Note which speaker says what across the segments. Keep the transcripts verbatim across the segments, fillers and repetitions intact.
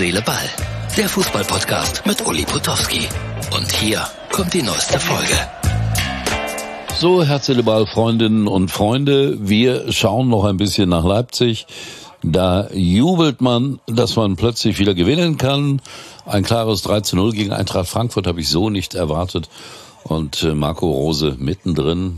Speaker 1: Seele, Ball. Der Fußball-Podcast mit Uli Potowski. Und hier kommt die neueste Folge.
Speaker 2: So, Herz, Seele, Ball, Freundinnen und Freunde, wir schauen noch ein bisschen nach Leipzig. Da jubelt man, dass man plötzlich wieder gewinnen kann. Ein klares drei zu null gegen Eintracht Frankfurt habe ich so nicht erwartet. Und Marco Rose mittendrin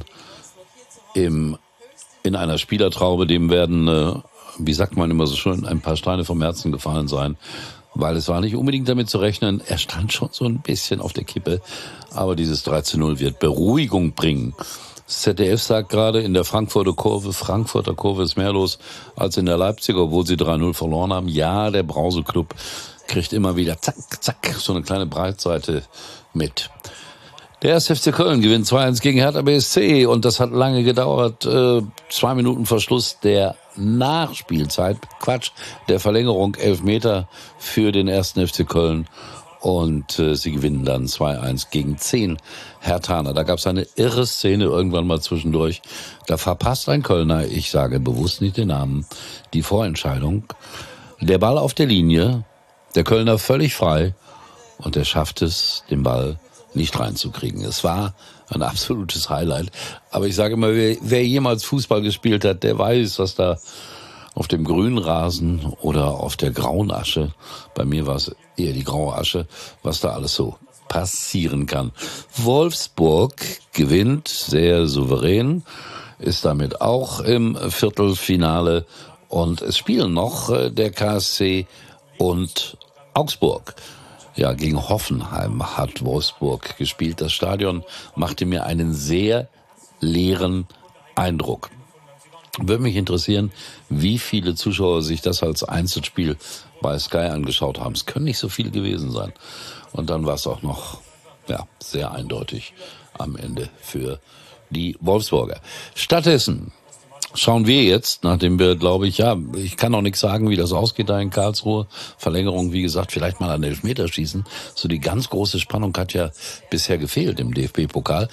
Speaker 2: im, in einer Spielertraube, dem werden, wie sagt man immer so schön, ein paar Steine vom Herzen gefallen sein. Weil es war nicht unbedingt damit zu rechnen, er stand schon so ein bisschen auf der Kippe. Aber dieses drei zu null wird Beruhigung bringen. Das Z D F sagt gerade, in der Frankfurter Kurve, Frankfurter Kurve ist mehr los als in der Leipziger, obwohl sie drei null verloren haben. Ja, der Brause-Club kriegt immer wieder zack, zack, so eine kleine Breitseite mit. Der erste F C Köln gewinnt zwei eins gegen Hertha B S C und das hat lange gedauert. Äh, zwei Minuten vor Schluss der Nachspielzeit, Quatsch, der Verlängerung, Elfmeter für den ersten F C Köln. Und äh, sie gewinnen dann zwei eins gegen zehn Herthaner. Da gab es eine irre Szene irgendwann mal zwischendurch. Da verpasst ein Kölner, ich sage bewusst nicht den Namen, die Vorentscheidung. Der Ball auf der Linie, der Kölner völlig frei und er schafft es, den Ball nicht reinzukriegen. Es war ein absolutes Highlight. Aber ich sage immer, wer, wer jemals Fußball gespielt hat, der weiß, was da auf dem grünen Rasen oder auf der grauen Asche, bei mir war es eher die graue Asche, was da alles so passieren kann. Wolfsburg gewinnt sehr souverän, ist damit auch im Viertelfinale und es spielen noch der K S C und Augsburg. Ja, gegen Hoffenheim hat Wolfsburg gespielt. Das Stadion machte mir einen sehr leeren Eindruck. Würde mich interessieren, wie viele Zuschauer sich das als Einzelspiel bei Sky angeschaut haben. Es können nicht so viele gewesen sein. Und dann war es auch noch, ja, sehr eindeutig am Ende für die Wolfsburger. Stattdessen schauen wir jetzt, nachdem wir, glaube ich, ja, ich kann auch nichts sagen, wie das ausgeht da in Karlsruhe. Verlängerung, wie gesagt, vielleicht mal an Elfmeterschießen. So die ganz große Spannung hat ja bisher gefehlt im D F B-Pokal.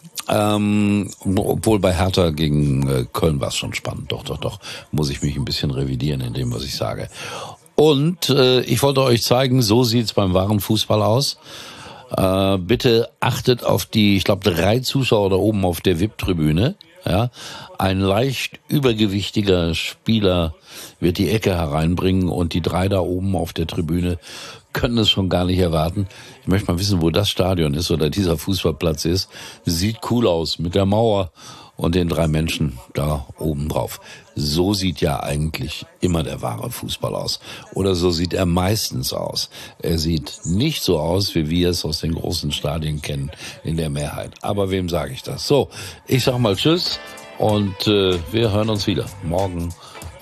Speaker 2: Ähm, obwohl bei Hertha gegen äh, Köln war es schon spannend. Doch, doch, doch, muss ich mich ein bisschen revidieren in dem, was ich sage. Und äh, ich wollte euch zeigen, so sieht's beim wahren Fußball aus. Äh, bitte achtet auf die, ich glaube, drei Zuschauer da oben auf der V I P-Tribüne. Ja, ein leicht übergewichtiger Spieler wird die Ecke hereinbringen und die drei da oben auf der Tribüne können es schon gar nicht erwarten. Ich möchte mal wissen, wo das Stadion ist oder dieser Fußballplatz ist. Sieht cool aus mit der Mauer und den drei Menschen da oben drauf. So sieht ja eigentlich immer der wahre Fußball aus. Oder so sieht er meistens aus. Er sieht nicht so aus, wie wir es aus den großen Stadien kennen, in der Mehrheit. Aber wem sage ich das? So, ich sag mal Tschüss und äh, wir hören uns wieder morgen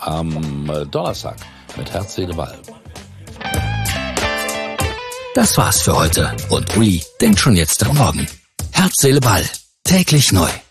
Speaker 2: am äh, Donnerstag mit Herz, Seele, Ball.
Speaker 1: Das war's für heute und Uli denkt schon jetzt am Morgen. Herz, Seele, Ball. Täglich neu.